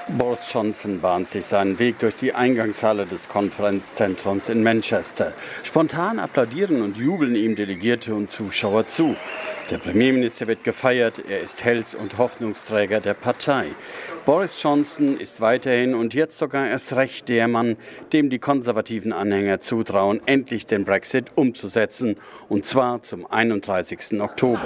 Boris Johnson bahnt sich seinen Weg durch die Eingangshalle des Konferenzzentrums in Manchester. Spontan applaudieren und jubeln ihm Delegierte und Zuschauer zu. Der Premierminister wird gefeiert, er ist Held und Hoffnungsträger der Partei. Boris Johnson ist weiterhin und jetzt sogar erst recht der Mann, dem die konservativen Anhänger zutrauen, endlich den Brexit umzusetzen, und zwar zum 31. Oktober.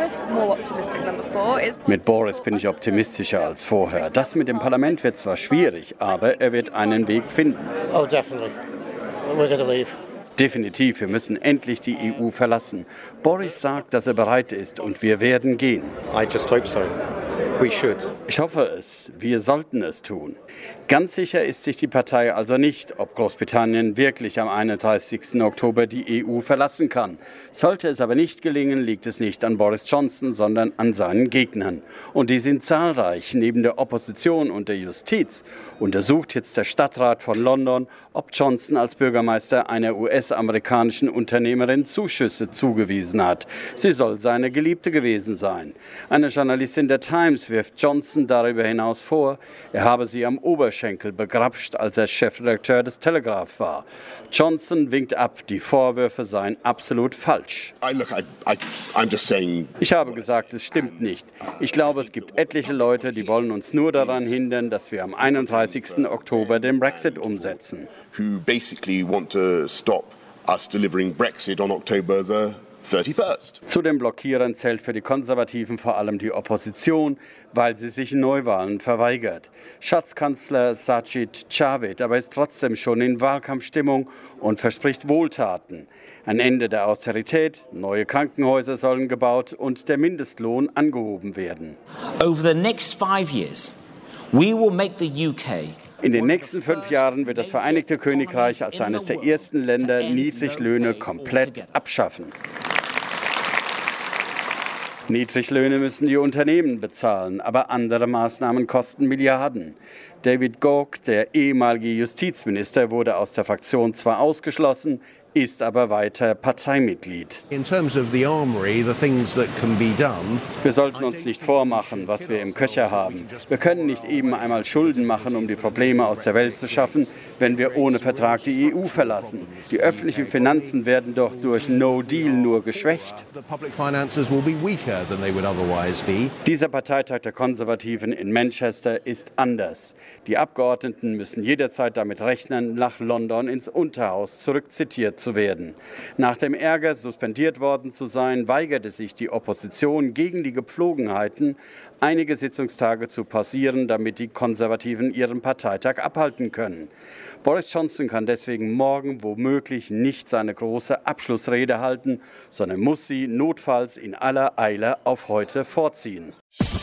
Mit Boris bin ich optimistischer als vorher. Das mit dem Parlament wird zwar schwierig, aber er wird einen Weg finden. Oh, definitely. We're going to leave. Definitiv, wir müssen endlich die EU verlassen. Boris sagt, dass er bereit ist und wir werden gehen. I just hope so. We should. Ich hoffe es. Wir sollten es tun. Ganz sicher ist sich die Partei also nicht, ob Großbritannien wirklich am 31. Oktober die EU verlassen kann. Sollte es aber nicht gelingen, liegt es nicht an Boris Johnson, sondern an seinen Gegnern. Und die sind zahlreich. Neben der Opposition und der Justiz untersucht jetzt der Stadtrat von London, ob Johnson als Bürgermeister einer US-amerikanischen Unternehmerin Zuschüsse zugewiesen hat. Sie soll seine Geliebte gewesen sein. Eine Journalistin der Times wirft Johnson darüber hinaus vor, er habe sie am Oberschenkel begrapscht, als er Chefredakteur des Telegraph war. Johnson winkt ab, die Vorwürfe seien absolut falsch. Ich habe gesagt, es stimmt nicht. Ich glaube, es gibt etliche Leute, die wollen uns nur daran hindern, dass wir am 31. Oktober den Brexit umsetzen. Who basically want to stop us delivering Brexit on October the 31st. Zu den Blockierern zählt für die Konservativen vor allem die Opposition, weil sie sich Neuwahlen verweigert. Schatzkanzler Sajid Javid aber ist trotzdem schon in Wahlkampfstimmung und verspricht Wohltaten. Ein Ende der Austerität, neue Krankenhäuser sollen gebaut und der Mindestlohn angehoben werden. Over the next 5 years, we will make the UK. In den nächsten 5 Jahren wird das Vereinigte Königreich als eines der ersten Länder Niedriglöhne komplett abschaffen. Niedriglöhne müssen die Unternehmen bezahlen, aber andere Maßnahmen kosten Milliarden. David Gauke, der ehemalige Justizminister, wurde aus der Fraktion zwar ausgeschlossen, ist aber weiter Parteimitglied. Wir sollten uns nicht vormachen, was wir im Köcher haben. Wir können nicht eben einmal Schulden machen, um die Probleme aus der Welt zu schaffen, wenn wir ohne Vertrag die EU verlassen. Die öffentlichen Finanzen werden doch durch No Deal nur geschwächt. Dieser Parteitag der Konservativen in Manchester ist anders. Die Abgeordneten müssen jederzeit damit rechnen, nach London ins Unterhaus zurückzitiert zu werden. Nach dem Ärger, suspendiert worden zu sein, weigerte sich die Opposition gegen die Gepflogenheiten, einige Sitzungstage zu pausieren, damit die Konservativen ihren Parteitag abhalten können. Boris Johnson kann deswegen morgen womöglich nicht seine große Abschlussrede halten, sondern muss sie notfalls in aller Eile auf heute vorziehen.